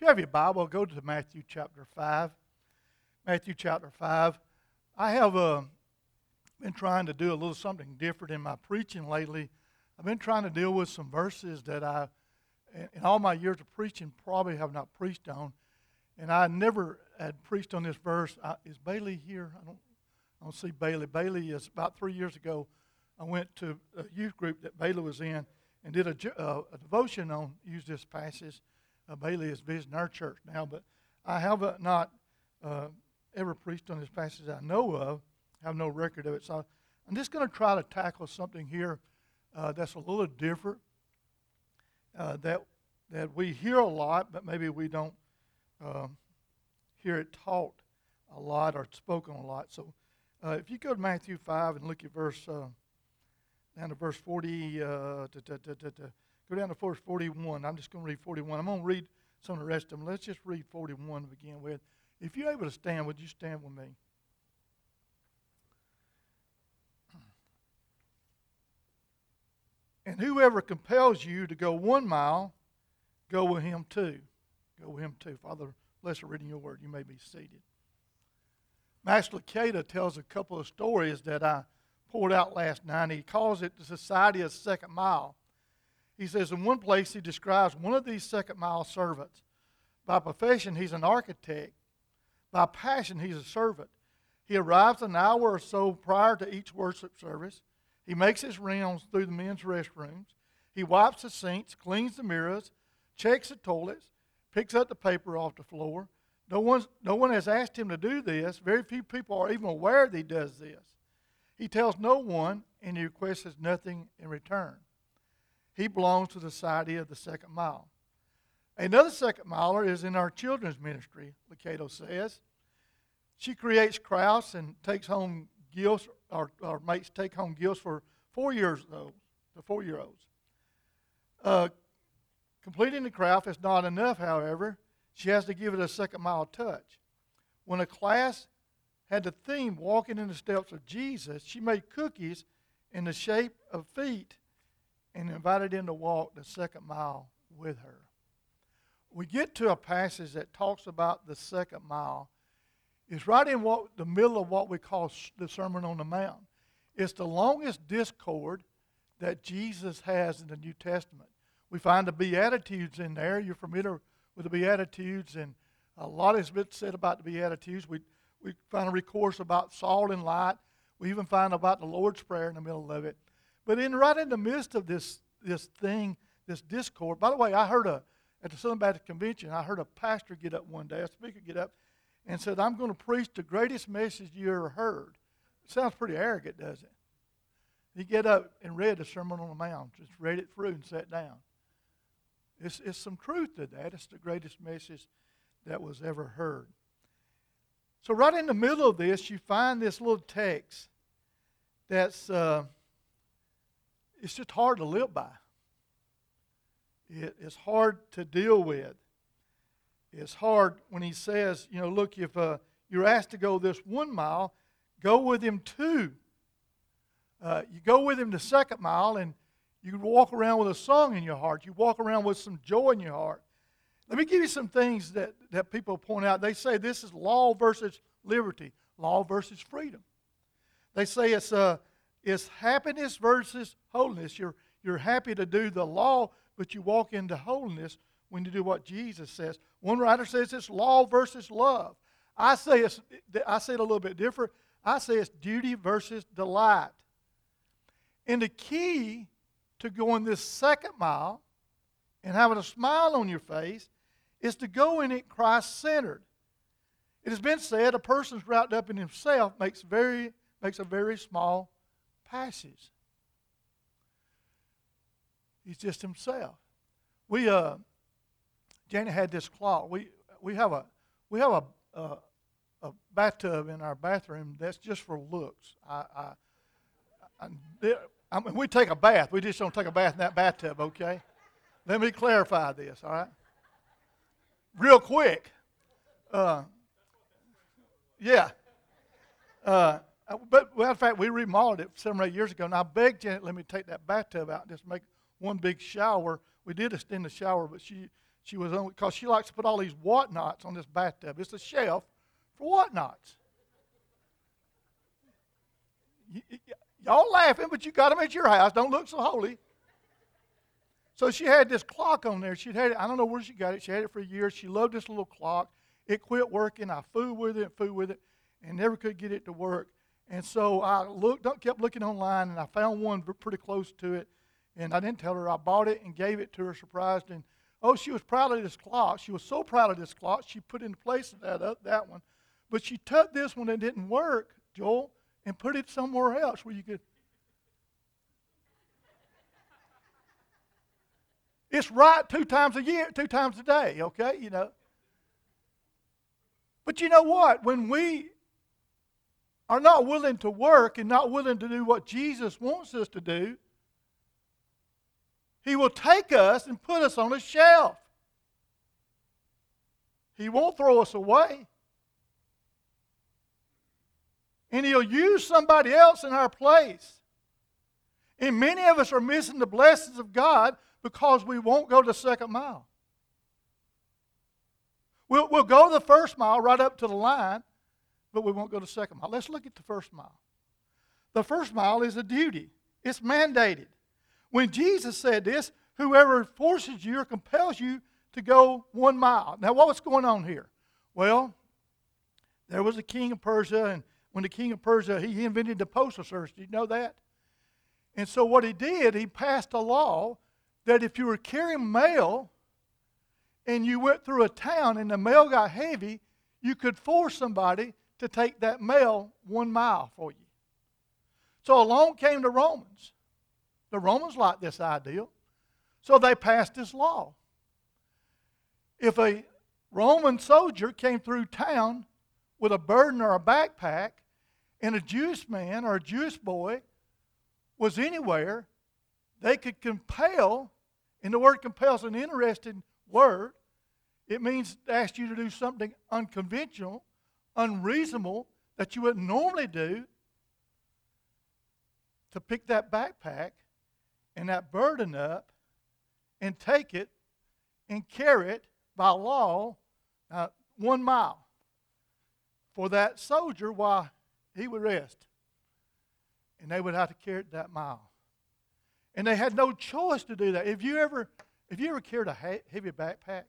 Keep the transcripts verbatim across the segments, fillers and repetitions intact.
you have your Bible, go to Matthew chapter five. Matthew chapter five. I have uh, been trying to do a little something different in my preaching lately. I've been trying to deal with some verses that I, in all my years of preaching, probably have not preached on. And I never had preached on this verse. I, is Bailey here? I don't, I don't see Bailey. Bailey is about three years ago. I went to a youth group that Bailey was in and did a, uh, a devotion on use this passage. Uh, Bailey is visiting our church now, but I have uh, not uh, ever preached on this passage I know of. I have no record of it. So I'm just going to try to tackle something here uh, that's a little different, uh, that that we hear a lot, but maybe we don't um, hear it taught a lot or spoken a lot. So uh, if you go to Matthew five and look at verse, uh, down to verse forty, uh, to, to, to, to, to, go down to verse forty-one. I'm just going to read forty-one. I'm going to read some of the rest of them. Let's just read forty-one to begin with. If you're able to stand, would you stand with me? And whoever compels you to go one mile, go with him too. Go with him too. Father, bless the reading of your word. You may be seated. Master Lucado tells a couple of stories that I poured out last night. He calls it the Society of Second Mile. He says in one place he describes one of these second mile servants. By profession, he's an architect. By passion, he's a servant. He arrives an hour or so prior to each worship service. He makes his rounds through the men's restrooms. He wipes the sinks, cleans the mirrors, checks the toilets, picks up the paper off the floor. No one's, no one has asked him to do this. Very few people are even aware that he does this. He tells no one, and he requests nothing in return. He belongs to the Society of the Second Mile. Another second miler is in our children's ministry, Lucado says. She creates crafts and takes home gifts, or, or makes take-home gifts for four-year-olds. The four-year-olds. Uh, completing the craft is not enough, however. She has to give it a second-mile touch. When a class had the theme walking in the steps of Jesus, she made cookies in the shape of feet and invited him to walk the second mile with her. We get to a passage that talks about the second mile. It's right in what, the middle of what we call the Sermon on the Mount. It's the longest discourse that Jesus has in the New Testament. We find the Beatitudes in there. You're familiar with the Beatitudes, and a lot has been said about the Beatitudes. We, we find a recourse about salt and light. We even find about the Lord's Prayer in the middle of it. But in right in the midst of this, this thing, this discord, by the way, I heard a, at the Southern Baptist Convention, I heard a pastor get up one day, a speaker get up, and said, I'm going to preach the greatest message you ever heard. It sounds pretty arrogant, doesn't it? He get up and read the Sermon on the Mount, just read it through and sat down. It's, it's some truth to that. It's the greatest message that was ever heard. So right in the middle of this, you find this little text that's, uh, it's just hard to live by. It, it's hard to deal with. It's hard when he says, you know, look, if uh, you're asked to go this one mile, go with him two. Uh, you go with him the second mile, and you walk around with a song in your heart. You walk around with some joy in your heart. Let me give you some things that, that people point out. They say this is law versus liberty, law versus freedom. They say it's uh, it's happiness versus holiness. You're, you're happy to do the law, but you walk into holiness when you do what Jesus says. One writer says it's law versus love. I say it's, I say it a little bit different. I say it's duty versus delight. And the key to going this second mile and having a smile on your face is to go in it Christ-centered. It has been said a person's wrapped up in himself makes very makes a very small passage. He's just himself. We uh, Janet had this clock. We we have a we have a, a a bathtub in our bathroom that's just for looks. I, I, I, I mean, we take a bath. We just don't take a bath in that bathtub, okay? Let me clarify this, all right? Real quick. Uh, yeah. Uh, but, well, in fact, we remodeled it seven or eight years ago, and I begged Janet, let me take that bathtub out and just make one big shower. We did extend the shower, but she She was on, because she likes to put all these whatnots on this bathtub. It's a shelf for whatnots. Y- y- y'all laughing, but you got them at your house. Don't look so holy. So she had this clock on there. She'd had it, I don't know where she got it. She had it for years. She loved this little clock. It quit working. I fooled with it, fooled with it, and never could get it to work. And so I looked, kept looking online, and I found one pretty close to it. And I didn't tell her. I bought it and gave it to her, surprised. And oh, she was proud of this clock. She was so proud of this clock. She put in place that uh, that one, but she took this one that didn't work, Joel, and put it somewhere else where you could. It's right two times a year, two times a day. Okay, you know. But you know what? When we are not willing to work and not willing to do what Jesus wants us to do, He will take us and put us on a shelf. He won't throw us away. And He'll use somebody else in our place. And many of us are missing the blessings of God because we won't go the second mile. We'll, we'll go the first mile right up to the line, but we won't go the second mile. Let's look at the first mile. The first mile is a duty. It's mandated. When Jesus said this, whoever forces you or compels you to go one mile. Now, what's going on here? Well, there was a king of Persia, and when the king of Persia, he invented the postal service. Did you know that? And so what he did, he passed a law that if you were carrying mail and you went through a town and the mail got heavy, you could force somebody to take that mail one mile for you. So along came the Romans. The Romans liked this idea. So they passed this law. If a Roman soldier came through town with a burden or a backpack, and a Jewish man or a Jewish boy was anywhere, they could compel, and the word compel is an interesting word. It means to ask you to do something unconventional, unreasonable, that you wouldn't normally do, to pick that backpack and that burden up and take it and carry it by law uh, one mile for that soldier while he would rest. And they would have to carry it that mile. And they had no choice to do that. If you ever, if you ever carried a heavy backpack,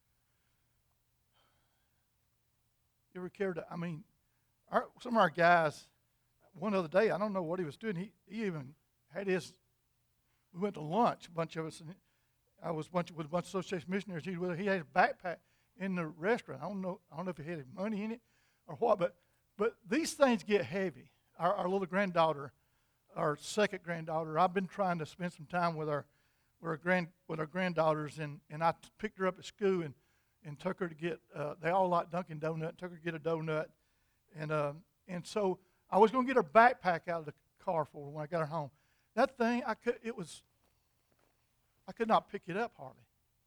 you ever carried a, I mean, our, some of our guys, one other day, I don't know what he was doing. He, he even had his, we went to lunch, a bunch of us, and I was bunch, with a bunch of association missionaries. He, he had his backpack in the restaurant. I don't know, I don't know if he had his money in it or what, but but these things get heavy. Our, our little granddaughter, our second granddaughter, I've been trying to spend some time with our with our, grand, with our granddaughters, and, and I picked her up at school and, and took her to get, uh, they all like Dunkin' Donut, took her to get a donut. And uh, and so I was going to get her backpack out of the car for her when I got her home. That thing, I could, it was, I could not pick it up hardly.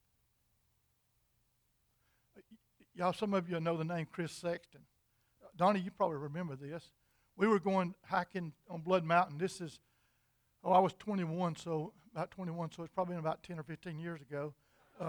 Y'all, some of you know the name Chris Sexton. Donnie, you probably remember this. We were going hiking on Blood Mountain. This is, oh, I was twenty-one, so about twenty-one, so it's probably been about ten or fifteen years ago. Uh,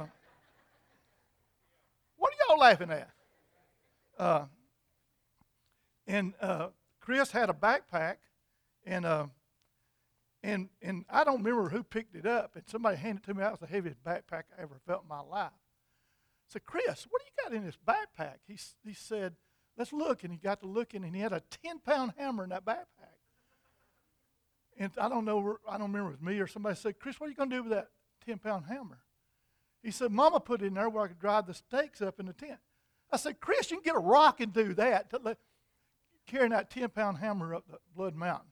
what are y'all laughing at? Uh, and uh, Chris had a backpack, and uh, and and I don't remember who picked it up, and somebody handed it to me. That was the heaviest backpack I ever felt in my life. I said, Chris, what do you got in this backpack? He, he said, let's look. And he got to looking, and he had a ten-pound hammer in that backpack. And I don't know, I don't remember if it was me or somebody said, Chris, what are you going to do with that ten-pound hammer? He said, Mama put it in there where I could drive the stakes up in the tent. I said, Chris, you can get a rock and do that, to let, carrying that ten-pound hammer up the Blood Mountain.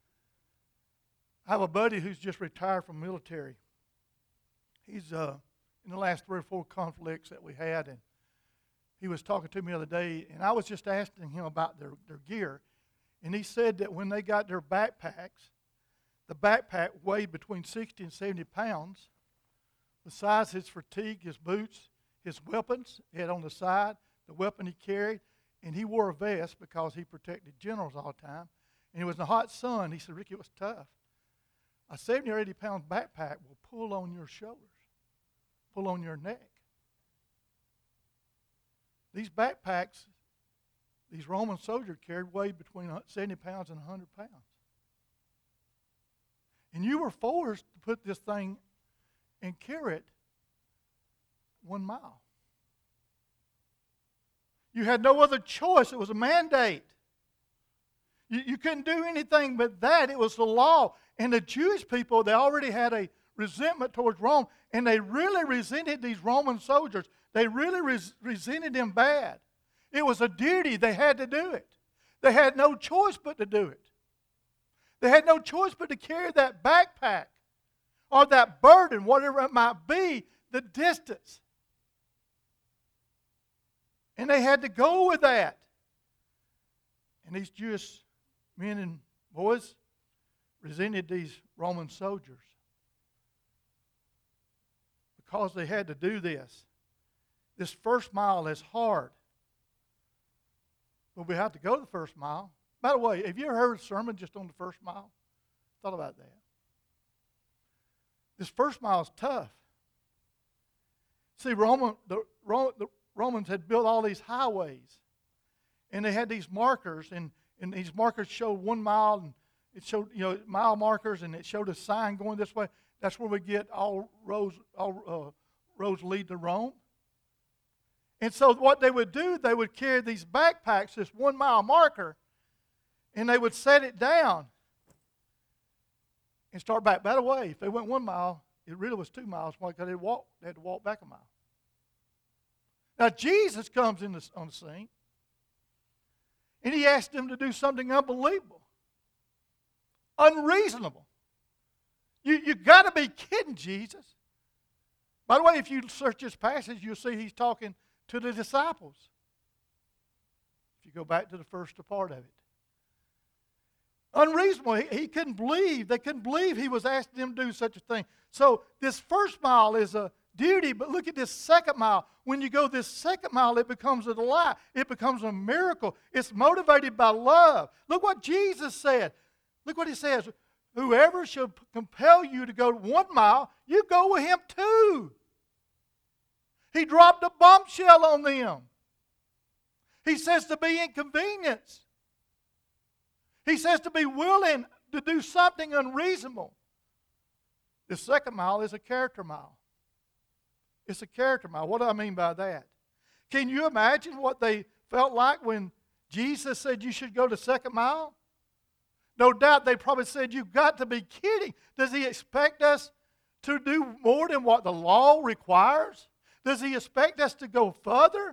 I have a buddy who's just retired from the military. He's uh, in the last three or four conflicts that we had, and he was talking to me the other day, and I was just asking him about their, their gear. And he said that when they got their backpacks, the backpack weighed between sixty and seventy pounds. Besides his fatigue, his boots, his weapons he had on the side, the weapon he carried, and he wore a vest because he protected generals all the time. And it was in the hot sun. He said, Ricky, it was tough. A seventy or eighty pound backpack will pull on your shoulders, pull on your neck. these backpacks, these Roman soldiers carried weighed between seventy pounds and one hundred pounds. And you were forced to put this thing and carry it one mile. You had no other choice. It was a mandate. You, you couldn't do anything but that. It was the law. And the Jewish people, they already had a resentment towards Rome, and they really resented these Roman soldiers. They really res- resented them bad. It was a duty. They had to do it. They had no choice but to do it. They had no choice but to carry that backpack or that burden, whatever it might be, the distance. And they had to go with that. And these Jewish men and boys resented these Roman soldiers because they had to do this. This first mile is hard. But we have to go the first mile. By the way, have you ever heard a sermon just on the first mile? Thought about that. This first mile is tough. See, Roman, the, the Romans had built all these highways. And they had these markers, and, and these markers showed one mile, and it showed, you know, mile markers, and it showed a sign going this way. That's where we get all roads, all uh, roads lead to Rome. And so what they would do, they would carry these backpacks, this one mile marker, and they would set it down and start back. By the way, if they went one mile, it really was two miles because they, walk, they had to walk back a mile. Now Jesus comes in the, on the scene, and he asked them to do something unbelievable, unreasonable. You you got to be kidding, Jesus. By the way, if you search this passage, you'll see he's talking to the disciples. If you go back to the first part of it. Unreasonable. He, he couldn't believe. They couldn't believe he was asking them to do such a thing. So this first mile is a duty, but look at this second mile. When you go this second mile, it becomes a delight. It becomes a miracle. It's motivated by love. Look what Jesus said. Look what he says. Whoever shall compel you to go one mile, you go with him too. He dropped a bombshell on them. He says to be inconvenienced. He says to be willing to do something unreasonable. The second mile is a character mile. It's a character mile. What do I mean by that? Can you imagine what they felt like when Jesus said you should go the second mile? No doubt they probably said, you've got to be kidding. Does he expect us to do more than what the law requires? Does he expect us to go further?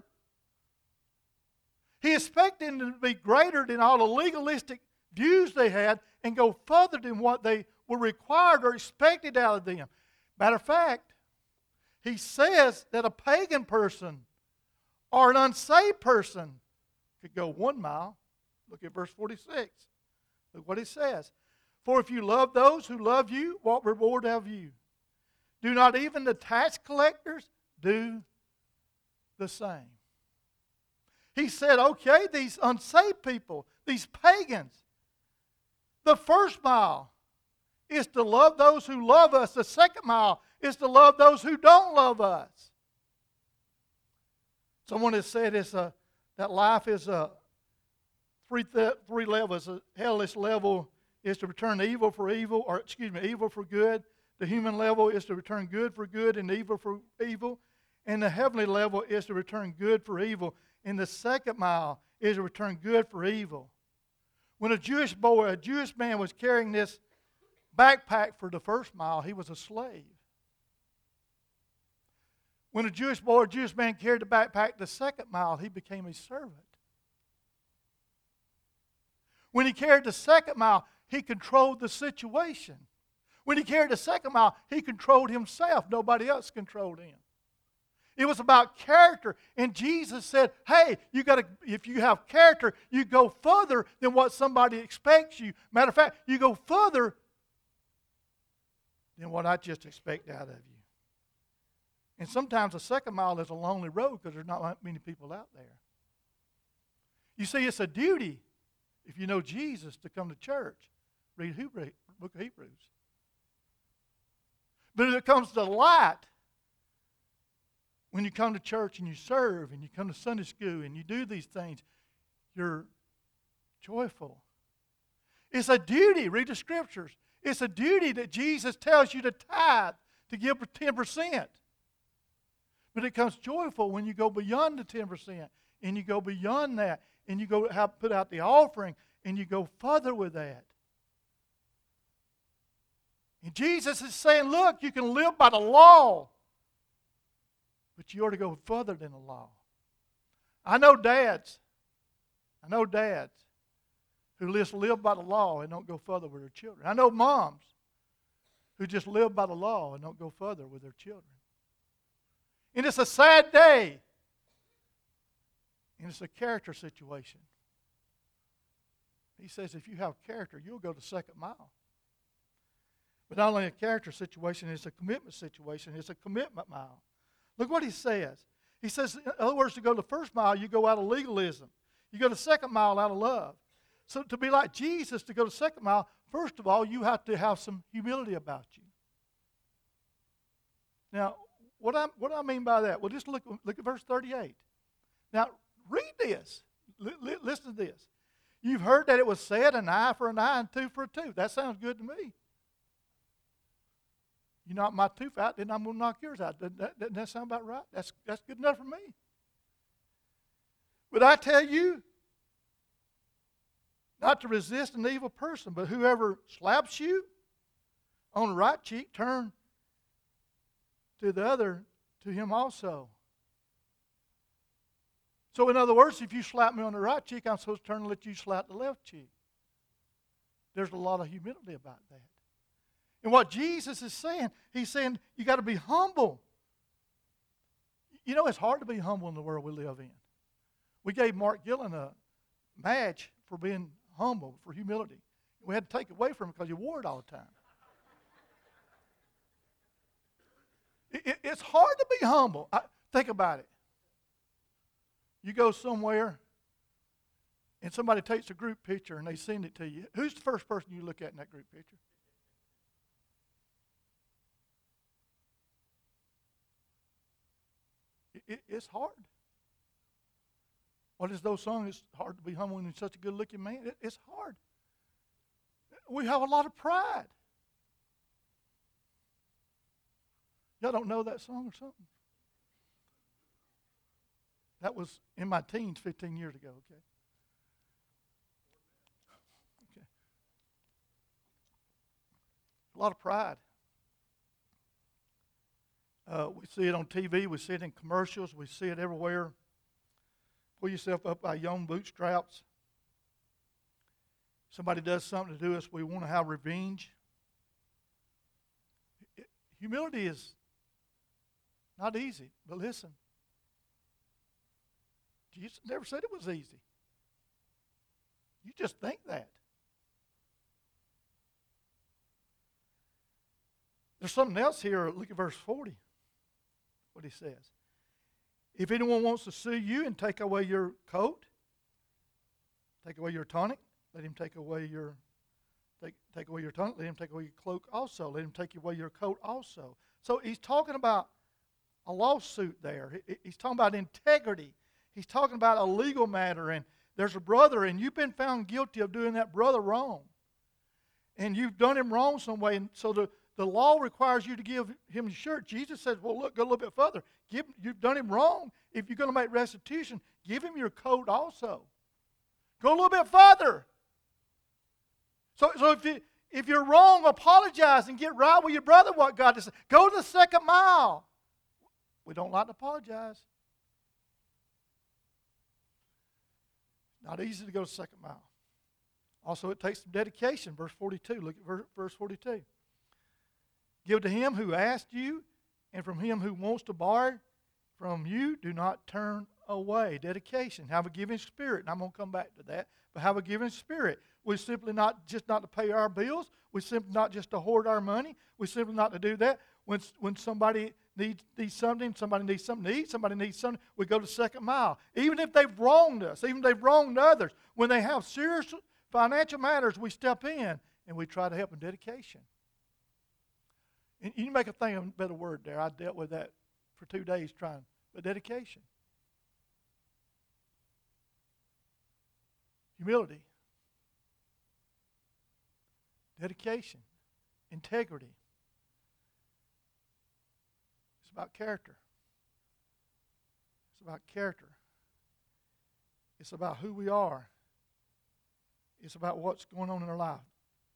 He expected them to be greater than all the legalistic views they had and go further than what they were required or expected out of them. Matter of fact, he says that a pagan person or an unsaved person could go one mile. Look at verse forty-six. Look what it says. For if you love those who love you, what reward have you? Do not even the tax collectors do the same? He said, okay, these unsaved people, these pagans, the first mile is to love those who love us. The second mile is to love those who don't love us. Someone has said it's a, that life is a three, th- three levels. A hellish level is to return evil for evil, or excuse me, evil for good. The human level is to return good for good and evil for evil. And the heavenly level is to return good for evil. And the second mile is to return good for evil. When a Jewish boy, a Jewish man was carrying this backpack for the first mile, he was a slave. When a Jewish boy or a Jewish man carried the backpack the second mile, he became a servant. When he carried the second mile, he controlled the situation. When he carried the second mile, he controlled himself. Nobody else controlled him. It was about character. And Jesus said, hey, you got to, if you have character, you go further than what somebody expects you. Matter of fact, you go further than what I just expect out of you. And sometimes a second mile is a lonely road because there's not many people out there. You see, it's a duty, if you know Jesus, to come to church. Read Hebrew, book of Hebrews. But if it comes to light, When you come to church and you serve and you come to Sunday school and you do these things, you're joyful. It's a duty. Read the scriptures. It's a duty that Jesus tells you to tithe, to give ten percent. But it becomes joyful when you go beyond the ten percent and you go beyond that and you go have, put out the offering and you go further with that. And Jesus is saying, look, you can live by the law, but you ought to go further than the law. I know dads, I know dads who just live by the law and don't go further with their children. I know moms who just live by the law and don't go further with their children. And it's a sad day. And it's a character situation. He says if you have character, you'll go the second mile. But not only a character situation, it's a commitment situation. It's a commitment mile. Look what he says. He says, in other words, to go the first mile, you go out of legalism. You go the second mile out of love. So to be like Jesus, to go the second mile, first of all, you have to have some humility about you. Now, what I what do I mean by that? Well, just look look at verse thirty-eight. Now, read this. L- l- listen to this. You've heard that it was said, an eye for an eye and tooth for a tooth. That sounds good to me. You knock my tooth out, then I'm going to knock yours out. Doesn't that, doesn't that sound about right? That's, that's good enough for me. But I tell you, not to resist an evil person, but whoever slaps you on the right cheek, turn to the other, to him also. So in other words, if you slap me on the right cheek, I'm supposed to turn and let you slap the left cheek. There's a lot of humility about that. And what Jesus is saying, he's saying you got to be humble. You know, it's hard to be humble in the world we live in. We gave Mark Gillen a badge for being humble, for humility. We had to take it away from him because he wore it all the time. it, it, it's hard to be humble. I, think about it. You go somewhere and somebody takes a group picture and they send it to you. Who's the first person you look at in that group picture? It, it's hard. What is those songs? It's hard to be humble when you're such a good-looking man. It, it's hard. We have a lot of pride. Y'all don't know that song or something? That was in my teens fifteen years ago, okay? Okay. A lot of pride. Uh, we see it on T V. We see it in commercials. We see it everywhere. Pull yourself up by your own bootstraps. Somebody does something to do us, we want to have revenge. It, humility is not easy, but listen. Jesus never said it was easy. You just think that. There's something else here. Look at verse forty. What he says. If anyone wants to sue you and take away your coat, take away your tunic, let him take away your take, take away your tunic, let him take away your cloak also. Let him take away your coat also. So he's talking about a lawsuit there. He, he's talking about integrity. He's talking about a legal matter, and there's a brother, and you've been found guilty of doing that brother wrong. And you've done him wrong some way, and so the The law requires you to give him a shirt. Jesus says, well, look, go a little bit further. Give, you've done him wrong. If you're going to make restitution, give him your coat also. Go a little bit further. So, so if, you, if you're wrong, apologize and get right with your brother, what God has said. Go the second mile. We don't like to apologize. Not easy to go the second mile. Also, it takes some dedication. Verse forty-two. Look at verse forty-two. Give to him who asked you, and from him who wants to borrow from you, do not turn away. Dedication. Have a giving spirit. And I'm going to come back to that. But have a giving spirit. We're simply not just not to pay our bills. We're simply not just to hoard our money. We're simply not to do that. When, when somebody needs, needs something, somebody needs something to eat, somebody needs something, we go the second mile. Even if they've wronged us, even if they've wronged others, when they have serious financial matters, we step in and we try to help in dedication. And you make a thing of a better word there. I dealt with that for two days trying but dedication. Humility. Dedication. Integrity. It's about character. It's about character. It's about who we are. It's about what's going on in our life.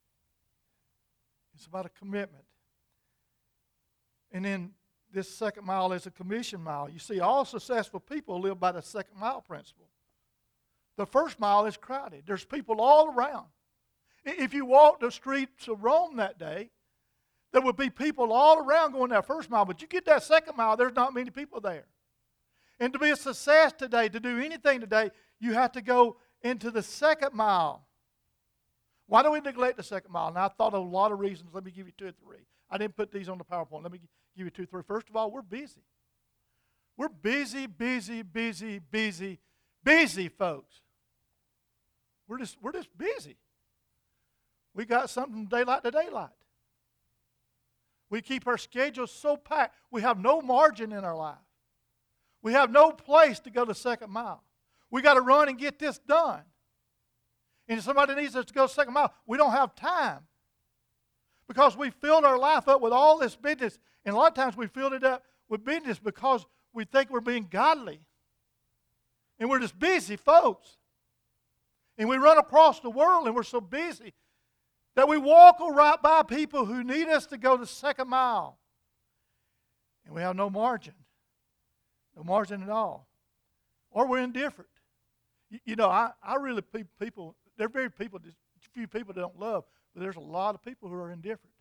It's about a commitment. And then this second mile is a commission mile. You see, all successful people live by the second mile principle. The first mile is crowded. There's people all around. If you walked the streets of Rome that day, there would be people all around going that first mile. But you get that second mile, there's not many people there. And to be a success today, to do anything today, you have to go into the second mile. Why do we neglect the second mile? Now, I thought of a lot of reasons. Let me give you two or three. I didn't put these on the PowerPoint. Let me give you two or three. First of all, we're busy. We're busy, busy, busy, busy, busy folks. We're just, we're just busy. We got something from daylight to daylight. We keep our schedules so packed. We have no margin in our life. We have no place to go the second mile. We got to run and get this done. And if somebody needs us to go the second mile, we don't have time. Because we filled our life up with all this business. And a lot of times we filled it up with business because we think we're being godly. And we're just busy folks. And we run across the world and we're so busy that we walk right by people who need us to go the second mile. And we have no margin. No margin at all. Or we're indifferent. You, you know, I, I really, people, there are very people, just a few people that don't love, but there's a lot of people who are indifferent.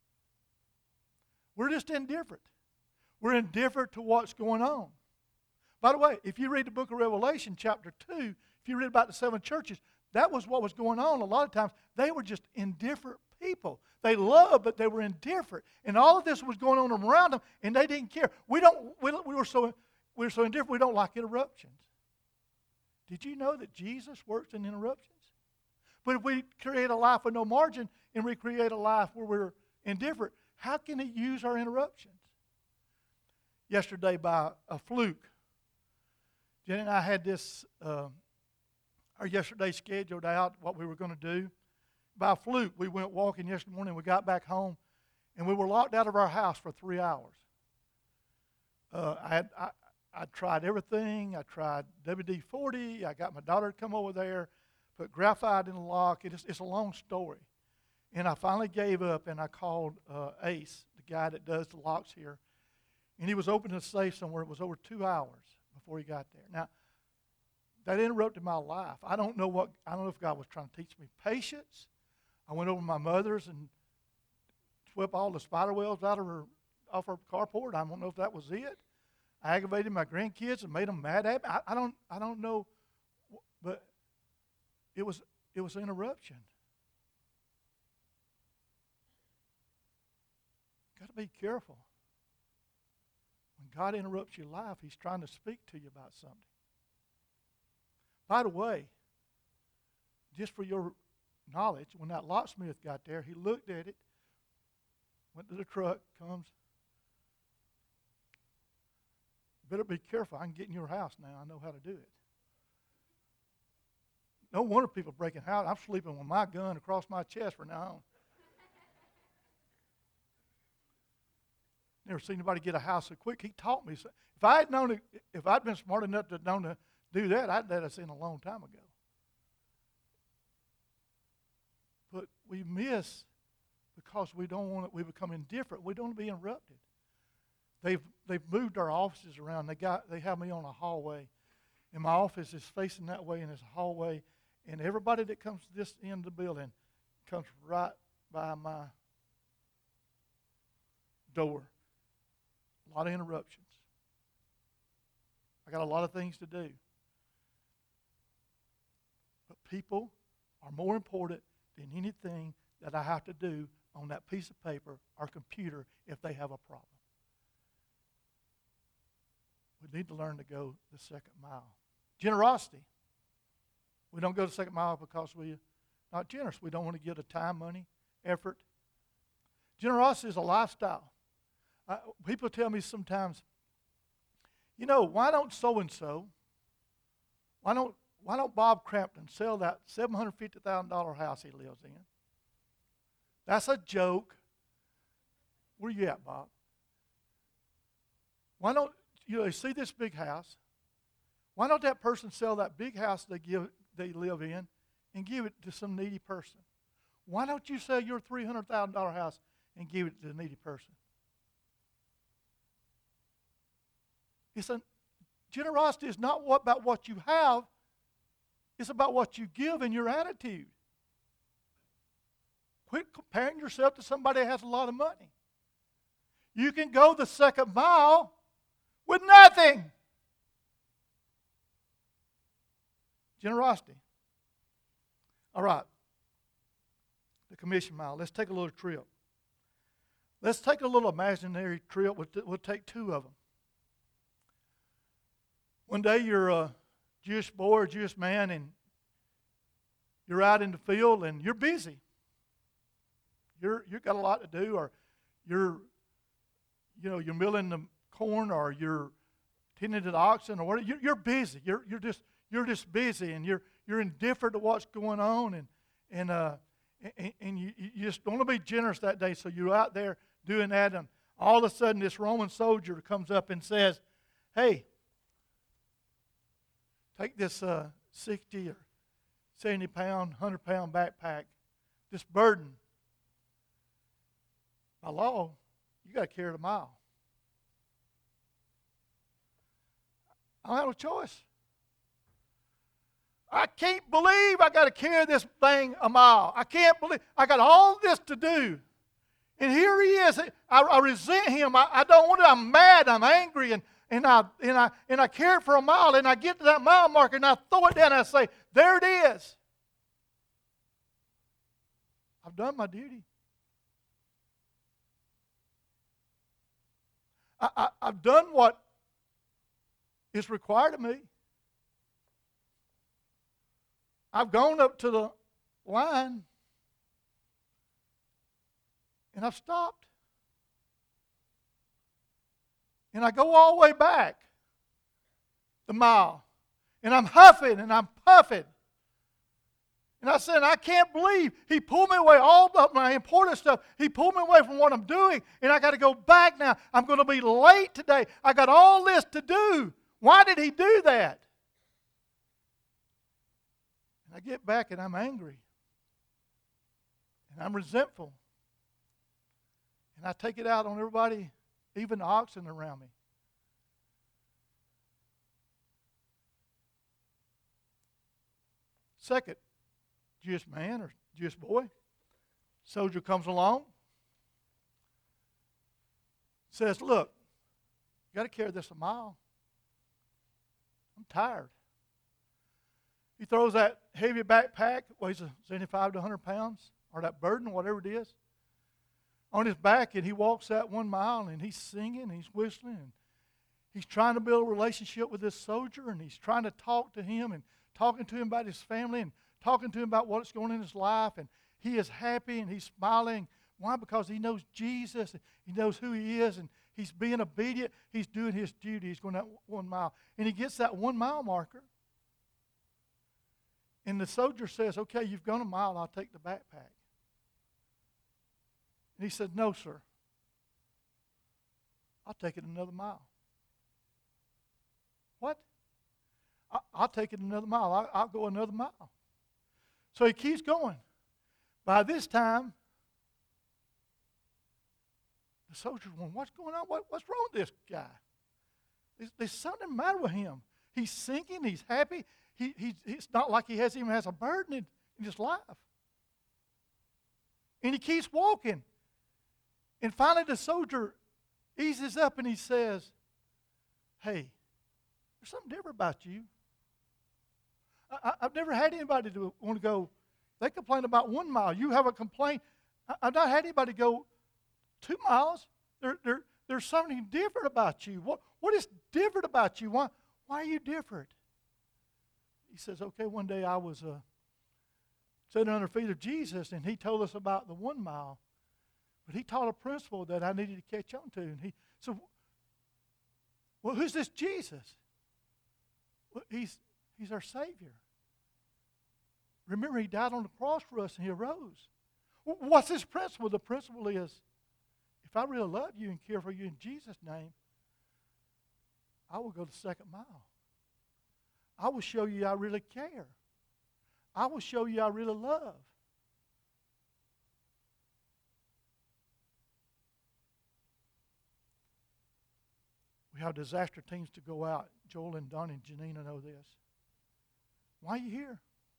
We're just indifferent. We're indifferent to what's going on. By the way, if you read the book of Revelation, chapter two, if you read about the seven churches, that was what was going on. A lot of times, they were just indifferent people. They loved, but they were indifferent. And all of this was going on around them, and they didn't care. We don't. We, we were so we were so indifferent. We don't like interruptions. Did you know that Jesus works in interruptions? But if we create a life with no margin and we create a life where we're indifferent, how can He use our interruptions? Yesterday, by a fluke, Jenny and I had this. Uh, Our yesterday scheduled out what we were going to do. By fluke, we went walking yesterday morning. We got back home, and we were locked out of our house for three hours. Uh, I had I, I tried everything. I tried W D forty. I got my daughter to come over there, put graphite in the lock. It's, it's a long story. And I finally gave up, and I called uh, Ace, the guy that does the locks here, and he was opening a safe somewhere. It was over two hours before he got there. Now, that interrupted my life. I don't know what, I don't know if God was trying to teach me patience. I went over to my mother's and swept all the spider webs out of her, off her carport. I don't know if that was it. I aggravated my grandkids and made them mad at me. I, I don't, I don't know, but it was, it was an interruption. Got to be careful. When God interrupts your life, He's trying to speak to you about something. By the way, just for your knowledge, when that locksmith got there, he looked at it, went to the truck, comes. Better be careful. I can get in your house now. I know how to do it. No wonder people breaking house. I'm sleeping with my gun across my chest from now on. Never seen anybody get a house so quick. He taught me. If I had known, if I'd been smart enough to known to do that, I'd let us in a long time ago. But we miss because we don't want it, we become indifferent. We don't want to be interrupted. They've they've moved our offices around. They got they have me on a hallway, and my office is facing that way, and there's a hallway, and everybody that comes to this end of the building comes right by my door. A lot of interruptions. I got a lot of things to do. But people are more important than anything that I have to do on that piece of paper or computer if they have a problem. We need to learn to go the second mile. Generosity. We don't go the second mile because we're not generous. We don't want to give the time, money, effort. Generosity is a lifestyle. Uh, people tell me sometimes, you know, why don't so-and-so, why don't, why don't Bob Crampton sell that seven hundred fifty thousand dollars house he lives in? That's a joke. Where you at, Bob? Why don't, you know, they see this big house. Why don't that person sell that big house they give they live in and give it to some needy person? Why don't you sell your three hundred thousand dollars house and give it to the needy person? It's a, generosity is not what, about what you have. It's about what you give and your attitude. Quit comparing yourself to somebody that has a lot of money. You can go the second mile with nothing. Generosity. All right. The commission mile. Let's take a little trip. Let's take a little imaginary trip. We'll, t- we'll take two of them. One day you're a Jewish boy or Jewish man and you're out in the field and you're busy. You're, you've got a lot to do, or you're, you know, you're milling the corn, or you're tending to the oxen, or whatever. You're, you're busy. You're, you're just, you're just busy, and you're, you're indifferent to what's going on, and, and, uh, and, and you, you just want to be generous that day. So you're out there doing that, and all of a sudden this Roman soldier comes up and says, "Hey, take this uh, sixty or seventy pound, one hundred pound backpack, this burden. By law, you got to carry it a mile." I don't have a choice. I can't believe I got to carry this thing a mile. I can't believe I got all this to do. And here he is. I, I resent him. I, I don't want to. I'm mad. I'm angry. And, and, I, and, I, and I carry it for a mile. And I get to that mile marker and I throw it down and I say, "There it is. I've done my duty. I, I, I've done what is required of me. I've gone up to the line and I've stopped. And I go all the way back the mile. And I'm huffing and I'm puffing. And I said, I can't believe he pulled me away, all of my important stuff. He pulled me away from what I'm doing, and I got to go back now. I'm going to be late today. I got all this to do. Why did he do that? And I get back, and I'm angry. And I'm resentful. And I take it out on everybody, even the oxen around me. Second, Jewish man or Jewish boy, soldier comes along, says, "Look, you got to carry this a mile. I'm tired." He throws that heavy backpack, weighs seventy-five to one hundred pounds, or that burden, whatever it is, on his back, and he walks that one mile, and he's singing, he's whistling, and he's trying to build a relationship with this soldier, and he's trying to talk to him and talking to him about his family and talking to him about what's going on in his life, and he is happy and he's smiling. Why? Because he knows Jesus, and he knows who he is, and he's being obedient. He's doing his duty. He's going that one mile. And he gets that one mile marker. And the soldier says, "Okay, you've gone a mile, I'll take the backpack." And he said, "No, sir. I'll take it another mile." What? I, I'll take it another mile. I, I'll go another mile. So he keeps going. By this time, the soldier's wondering, what's going on? What, what's wrong with this guy? There's, there's something the matter with him. He's sinking. He's happy. He, he, it's not like he has even has a burden in, in his life. And he keeps walking. And finally the soldier eases up and he says, "Hey, there's something different about you. I, I've never had anybody to want to go." They complain about one mile. You have a complaint. I, I've not had anybody go two miles. There, there, there's something different about you. What, what is different about you? Why, why are you different? He says, "Okay, one day I was uh, sitting under the feet of Jesus, and he told us about the one mile. But he taught a principle that I needed to catch on to." And he so Well, who's this Jesus? Well, he's, he's our Savior. Remember, he died on the cross for us and he arose. Well, what's his principle? The principle is, if I really love you and care for you in Jesus' name, I will go the second mile. I will show you I really care. I will show you I really love. We have disaster teams to go out. Joel and Donnie and Janina know this. Why are you here?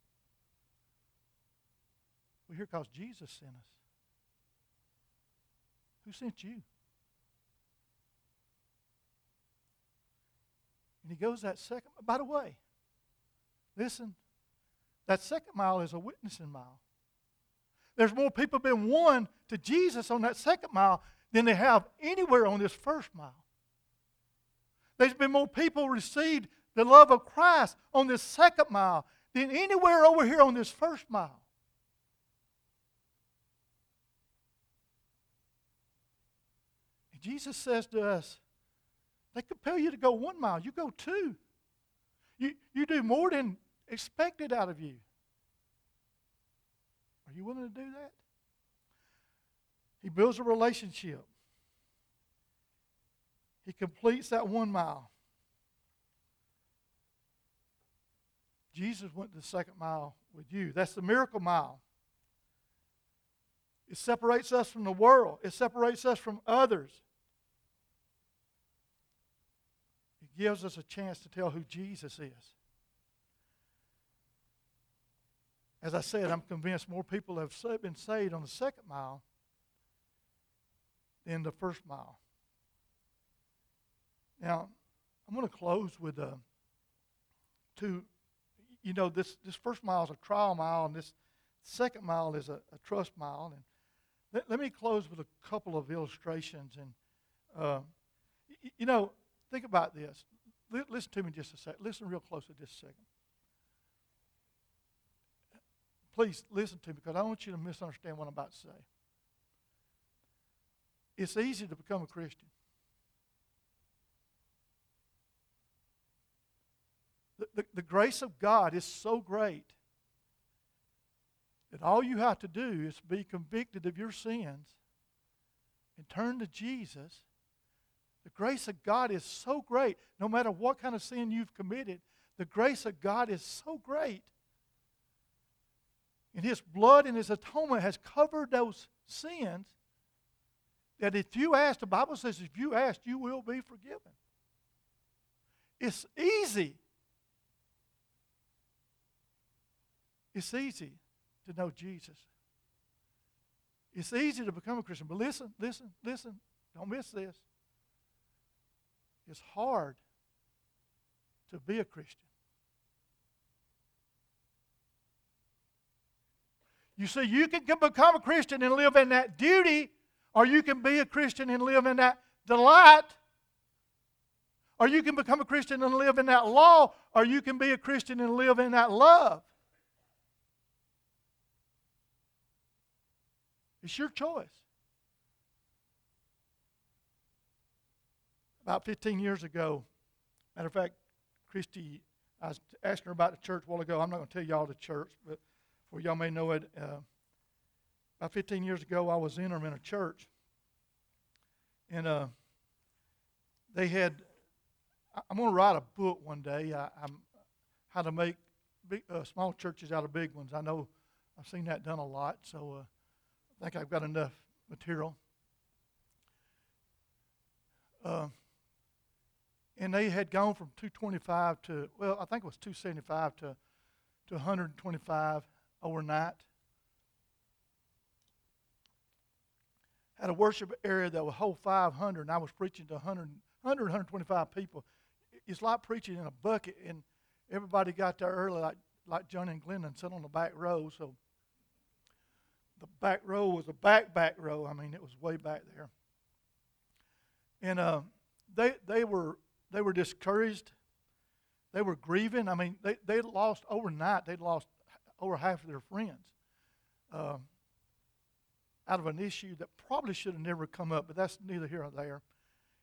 We're here because Jesus sent us. Who sent you? And he goes that second. By the way, listen, that second mile is a witnessing mile. There's more people been won to Jesus on that second mile than they have anywhere on this first mile. There's been more people received the love of Christ on this second mile than anywhere over here on this first mile. And Jesus says to us, they compel you to go one mile. You go two. You, you do more than expected out of you. Are you willing to do that? He builds a relationship. He completes that one mile. Jesus went the second mile with you. That's the miracle mile. It separates us from the world. It separates us from others. It gives us a chance to tell who Jesus is. As I said, I'm convinced more people have been saved on the second mile than the first mile. Now, I'm going to close with uh, two. You know, this, this first mile is a trial mile, and this second mile is a, a trust mile. And let, let me close with a couple of illustrations. And uh, y- you know, think about this. L- listen to me just a second. Listen real close to this second. Please listen to me, because I don't want you to misunderstand what I'm about to say. It's easy to become a Christian. The, the, the grace of God is so great that all you have to do is be convicted of your sins and turn to Jesus. The grace of God is so great. No matter what kind of sin you've committed, the grace of God is so great. And His blood and His atonement has covered those sins that if you ask, the Bible says if you ask, you will be forgiven. It's easy. It's easy to know Jesus. It's easy to become a Christian. But listen, listen, listen. Don't miss this. It's hard to be a Christian. You see, you can become a Christian and live in that duty, or you can be a Christian and live in that delight, or you can become a Christian and live in that law, or you can be a Christian and live in that love. It's your choice. About fifteen years ago, matter of fact, Christy, I was asking her about the church a while ago. I'm not going to tell y'all the church, but or y'all may know it. Uh, about fifteen years ago, I was interim in a church, and uh, they had. I'm going to write a book one day. I, I'm how to make big, uh, small churches out of big ones. I know I've seen that done a lot, so uh, I think I've got enough material. Uh, and they had gone from two twenty-five to, well, I think it was two seventy-five to to one hundred twenty-five overnight. Had a worship area that would hold five hundred, and I was preaching to one hundred, one hundred, one hundred twenty-five people. It's like preaching in a bucket, and everybody got there early, like like Johnny and Glendon sat on the back row. So the back row was a back back row. I mean, it was way back there. And uh, they they were they were discouraged. They were grieving. I mean, they they lost overnight. They lost over half of their friends uh, out of an issue that probably should have never come up. But that's neither here nor there.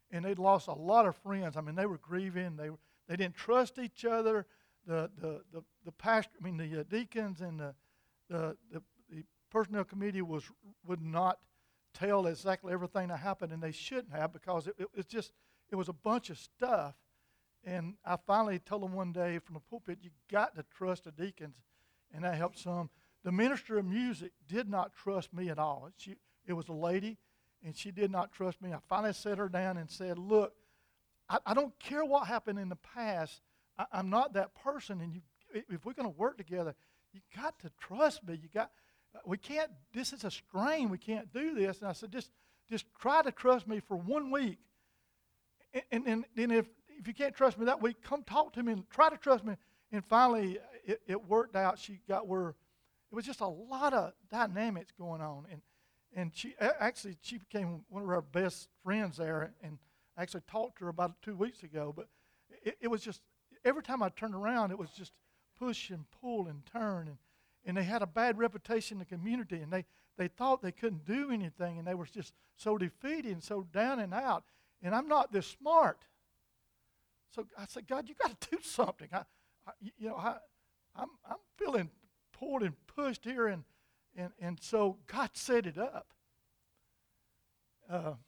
and they'd lost a lot of friends. I mean, they were grieving. They they didn't trust each other. The the the, the pastor, I mean, the uh, deacons and the, the the the personnel committee was would not tell exactly everything that happened, and they shouldn't have, because it, it was just it was a bunch of stuff. And I finally told them one day from the pulpit, you got to trust the deacons, and that helped some. The minister of music did not trust me at all. She, it was a lady, and she did not trust me. I finally sat her down and said, look, I, I don't care what happened in the past. I, I'm not that person, and you, if we're going to work together, you got to trust me. You got, we can't, this is a strain. We can't do this. And I said, just, just try to trust me for one week. And then and, and if, if you can't trust me that week, come talk to me and try to trust me. And finally, it, it worked out. She got where it was just a lot of dynamics going on. And and she actually, she became one of our best friends there, and I actually talked to her about it two weeks ago. But it, it was just, every time I turned around, it was just push and pull and turn. And, and they had a bad reputation in the community, and they, they thought they couldn't do anything, and they were just so defeated and so down and out. And I'm not this smart. So I said, God, you got to do something. I, I, you know, I, I'm, I'm feeling pulled and pushed here, and and and so God set it up. Uh,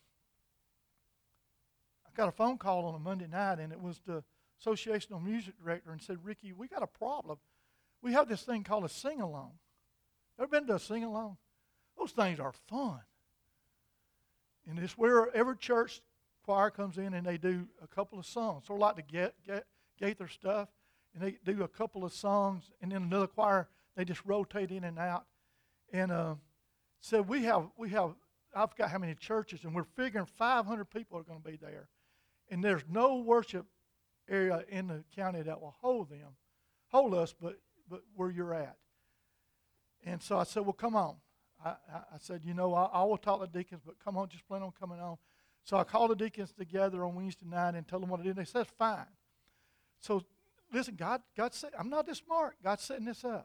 I got a phone call on a Monday night, and it was the associational music director, and said, Ricky, we got a problem. We have this thing called a sing-along. Ever been to a sing-along? Those things are fun. And it's where every church choir comes in and they do a couple of songs, sort of like the get, get, Gaither stuff, and they do a couple of songs, and then another choir, they just rotate in and out. And uh, so we have, we have, I forgot how many churches, and we're figuring five hundred people are going to be there. And there's no worship area in the county that will hold them, hold us, but, but where you're at. And so I said, well, come on. I, I, I said, you know, I, I will talk to the deacons, but come on, just plan on coming on. So I called the deacons together on Wednesday night and told them what I did. They said, fine. So listen, God, God said, I'm not this smart. God's setting this up.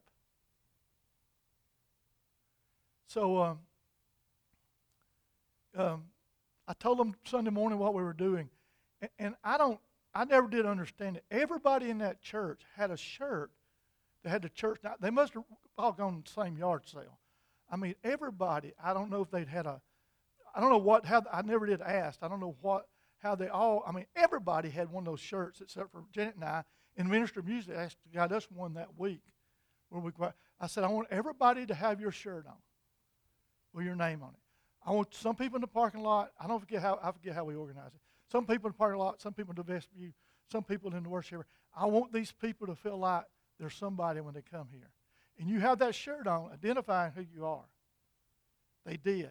So um, um, I told them Sunday morning what we were doing. And, and I don't, I never did understand it. Everybody in that church had a shirt that had the church. Now, they must have all gone to the same yard sale. I mean, everybody, I don't know if they'd had a, I don't know what, how, I never did ask. I don't know what, how they all, I mean, everybody had one of those shirts except for Janet and I. And Minister of Music asked, got us one that week. Where we, I said, I want everybody to have your shirt on with your name on it. I want some people in the parking lot. I don't forget how, I forget how we organize it. Some people in the parking lot, some people in the vestibule, some people in the worship area. I want these people to feel like there's somebody when they come here. And you have that shirt on, identifying who you are. They did.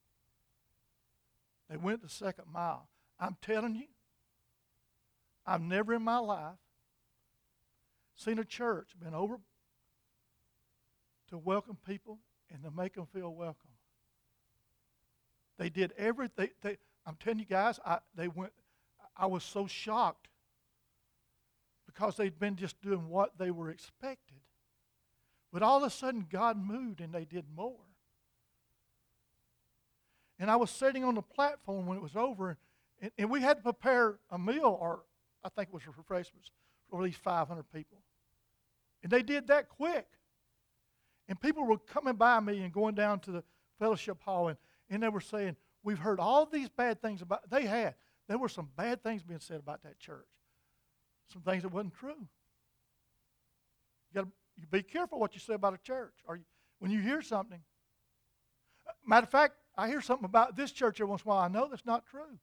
They went the second mile. I'm telling you, I've never in my life seen a church been over to welcome people and to make them feel welcome. They did everything. They, I'm telling you guys, I, they went. I was so shocked because they'd been just doing what they were expected. But all of a sudden, God moved and they did more. And I was sitting on the platform when it was over, and, and we had to prepare a meal, or I think it was refreshments, for at least five hundred people. And they did that quick. And people were coming by me and going down to the fellowship hall, and, and they were saying, we've heard all these bad things about, they had. There were some bad things being said about that church. Some things that wasn't true. You got to you be careful what you say about a church. Or you, when you hear something. Matter of fact, I hear something about this church every once in a while. I know that's not true.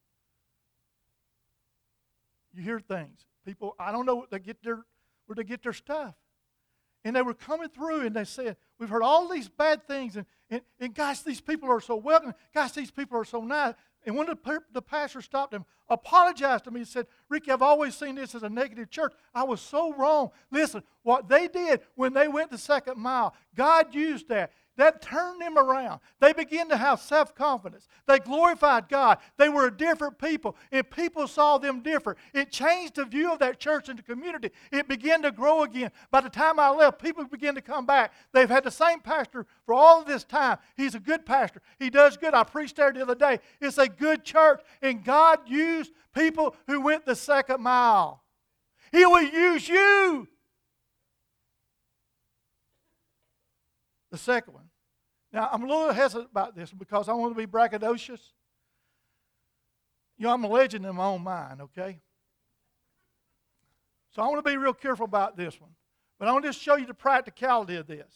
You hear things. People, I don't know where they get their, where they get their stuff. And they were coming through and they said, we've heard all these bad things. And, and, and gosh, these people are so welcoming. Gosh, these people are so nice. And when the, the pastor stopped him, apologized to me and said, Ricky, I've always seen this as a negative church. I was so wrong. Listen, what they did when they went the second mile, God used that. That turned them around. They began to have self-confidence. They glorified God. They were a different people, and people saw them different. It changed the view of that church and the community. It began to grow again. By the time I left, people began to come back. They've had the same pastor for all of this time. He's a good pastor. He does good. I preached there the other day. It's a good church, and God used people who went the second mile. He will use you. The second one. Now, I'm a little hesitant about this because I want to be braggadocious. You know, I'm a legend in my own mind, okay? So I want to be real careful about this one. But I want to just show you the practicality of this.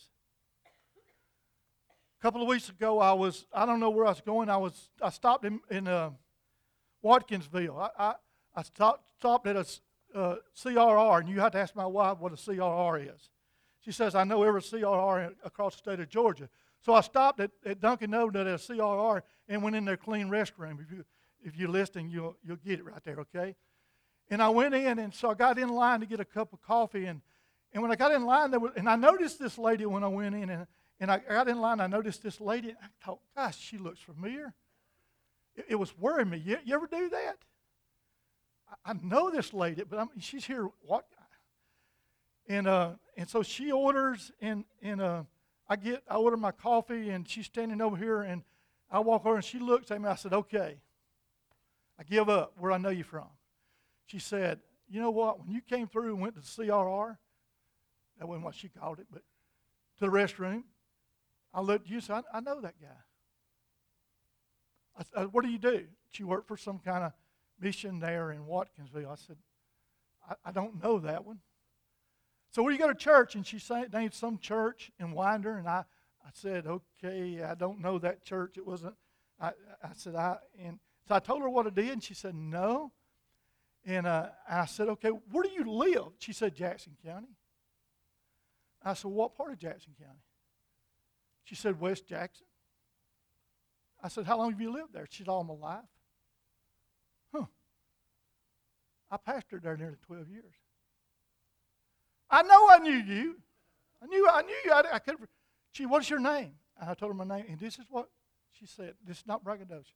A couple of weeks ago, I was, I don't know where I was going. I was, I stopped in, in uh, Watkinsville. I, I, I stopped, stopped at a uh, C R R, and you have to ask my wife what a C R R is. She says, I know every C R R across the state of Georgia. So I stopped at, at Dunkin' Donuts at a C R R and went in their clean restroom. If, you, if you're listening, you'll, you'll get it right there, okay? And I went in, and so I got in line to get a cup of coffee. And, and when I got in line, there was, and I noticed this lady when I went in, and, and I got in line, I noticed this lady, and I thought, gosh, she looks familiar. It, it was worrying me. You, you ever do that? I, I know this lady, but I'm, she's here, what? And uh, and so she orders, and and uh, I get I order my coffee, and she's standing over here, and I walk over, and she looks at me. I said, "Okay, I give up. Where I know you from?" She said, "You know what? When you came through and went to the C R R, that wasn't what she called it, but to the restroom, I looked at you, and said, I, I know that guy." I said, "What do you do?" She worked for some kind of mission there in Watkinsville. I said, I, I don't know that one. So where do you go to church? And she said, named some church in Winder. And I, I said, okay, I don't know that church. It wasn't, I, I said, I, and so I told her what I did. And she said, no. And uh, I said, okay, where do you live? She said, Jackson County. I said, what part of Jackson County? She said, West Jackson. I said, how long have you lived there? She said, all my life. Huh. I pastored there nearly twelve years. I know I knew you. I knew I knew you. I, I could. She, what's your name? And I told her my name, and this is what she said. This is not braggadocious.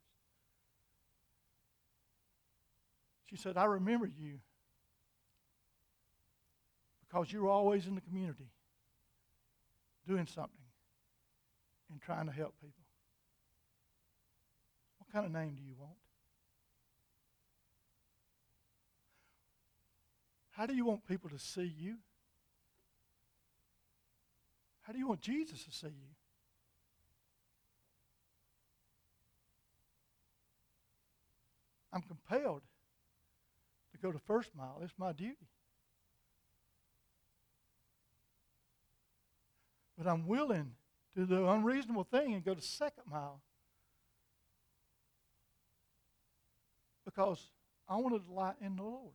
She said, I remember you because you were always in the community doing something and trying to help people. What kind of name do you want? How do you want people to see you? How do you want Jesus to see you? I'm compelled to go the first mile. It's my duty. But I'm willing to do the unreasonable thing and go the second mile because I want to delight in the Lord.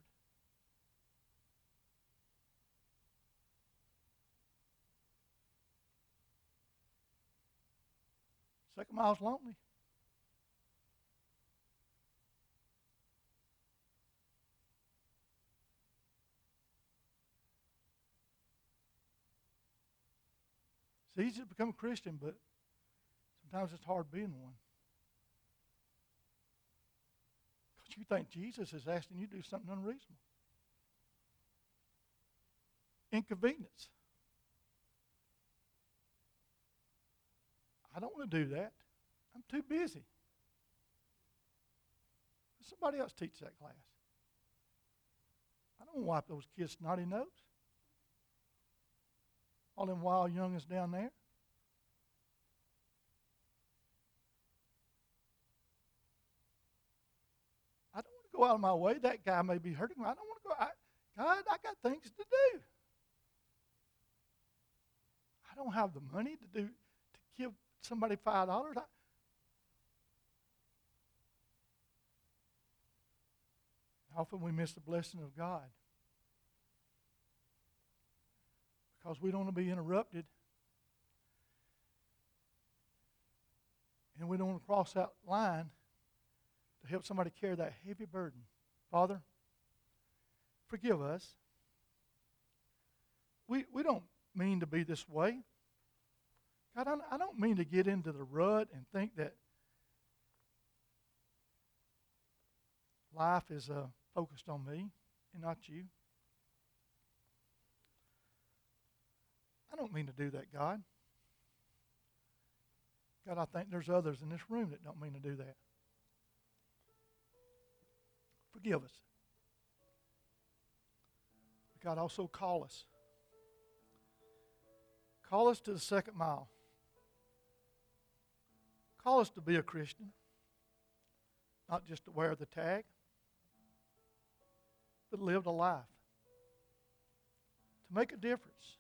Second mile's lonely. It's easy to become a Christian, but sometimes it's hard being one. Because you think Jesus is asking you to do something unreasonable. Inconvenience. I don't want to do that. I'm too busy. Let somebody else teach that class. I don't want to wipe those kids' snotty nose. All them wild youngins down there. I don't want to go out of my way. That guy may be hurting me. I don't want to go. I, God, I got things to do. I don't have the money to do to give somebody five dollars. I, often we miss the blessing of God because we don't want to be interrupted, and we don't want to cross that line to help somebody carry that heavy burden. Father, forgive us. We we don't mean to be this way. God, I don't- I don't mean to get into the rut and think that life is uh, focused on me and not you. I don't mean to do that, God. God, I think there's others in this room that don't mean to do that. Forgive us. But God, also call us. Call us to the second mile. Call us to be a Christian, not just to wear the tag, but live the life, to make a difference,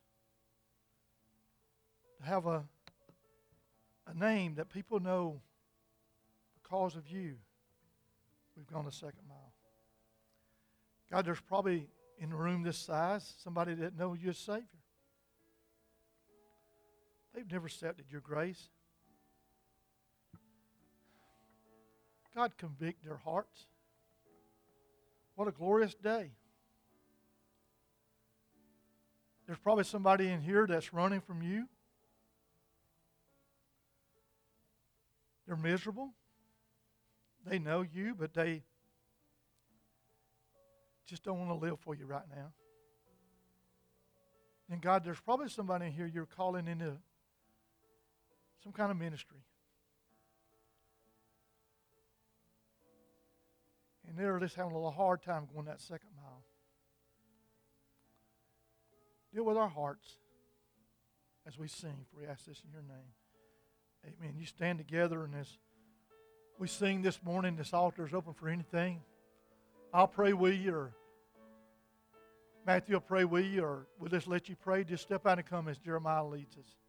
to have a, a name that people know because of you. We've gone a second mile. God, there's probably in the room this size somebody that knows you as Savior. They've never accepted your grace. God, convict their hearts. What a glorious day. There's probably somebody in here that's running from you. They're miserable. They know you, but they just don't want to live for you right now. And God, there's probably somebody in here you're calling into some kind of ministry. And they're just having a little hard time going that second mile. Deal with our hearts as we sing, for we ask this in your name. Amen. You stand together, and as we sing this morning, this altar is open for anything. I'll pray with you, or Matthew will pray with you, or we'll just let you pray. Just step out and come as Jeremiah leads us.